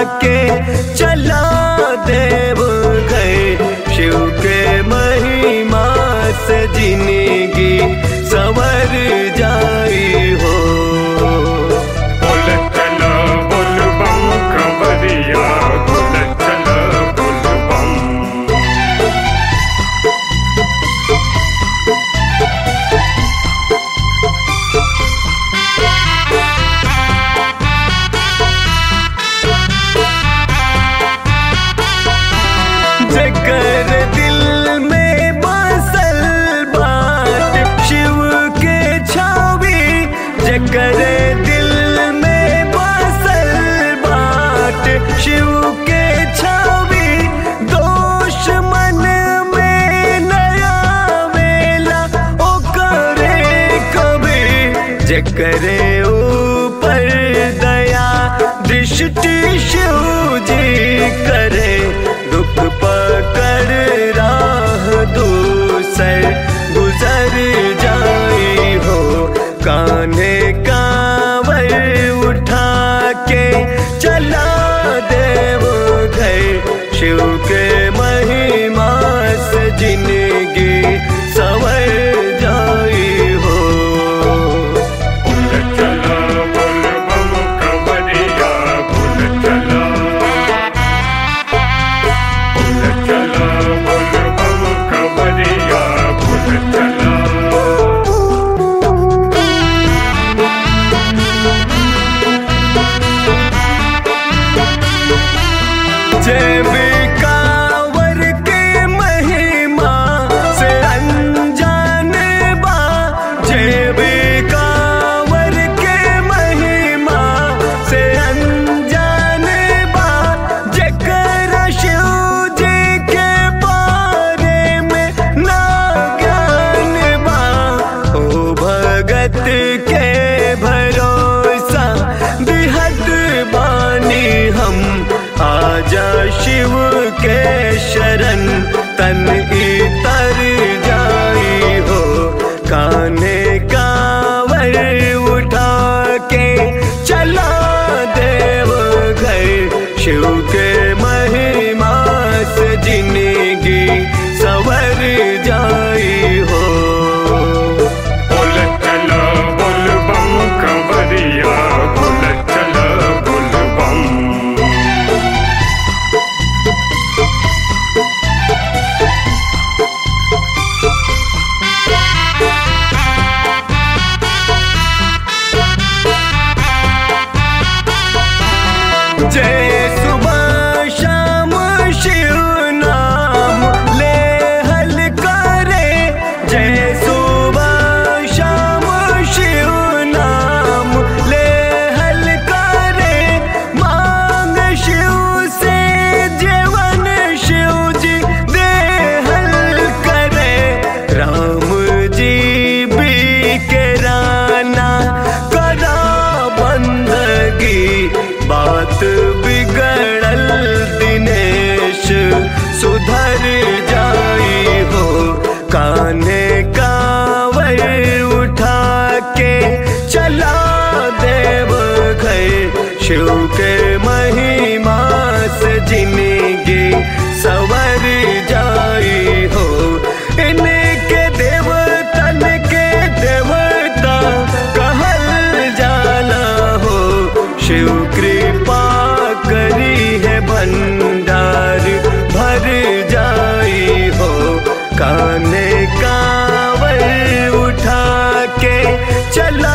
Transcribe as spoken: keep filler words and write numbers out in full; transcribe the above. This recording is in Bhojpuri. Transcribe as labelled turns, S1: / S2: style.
S1: के चला देव घर। शिव के महिमा से जिंदगी संवर जाई हो।
S2: बोल चला बोल बम कंवरिया, बोल चला बोल बम।
S1: जकर दिल में बसल बात शिव के छवि, जकर दिल में बसल बात शिव के छवि, दोष मन में नया वेला ओकरे कभी। जकरे ऊपर दया दृष्टि शिव जी करे, दुख पकड़ राह दूसर गुजर जाई हो। कान्हे कांवर उठा के चला देव घर। शिव के महिमा से जिंदगी संवर जाई हो।
S2: बोल चला बोल बम कंवरिया, बोल चला। बोल चला बोल बम कंवरिया, बोल चला।
S1: जय कांवर के महिमा से अनजान बा, जय कांवर के महिमा से अनजान बा। जकरा शिव जी के बारे में ना ज्ञान बा, ओ भगत के भरोसा बिहत बानी हम। आजा शिव के शरण तन इतर जाई हो। कान्हे कांवर उठा के चला देव घर। शिव के महिमा से जिंदगी संवर जाई हो।
S2: बोल चला बोल बम कंवरिया, बोल चला बोल बम।
S1: जय सुबह शाम शिव नाम ले हल करे, जय सुबह शाम शिव नाम ले हल करे। मांग शिव से जीवन शिव जी दे हल करे। राम जी भी के राना करा बंदगी, बात बिगड़ल दिनेश सुधर जाई हो। कान्हे कांवर उठा के चला देव घर। शिव के महिमा से जिंदगी संवर जाई हो। इनके देवतन के देवता कहल जाना हो। शिव कृपा करी है भंडार भर जाई हो। कान्हे कांवर उठा के चला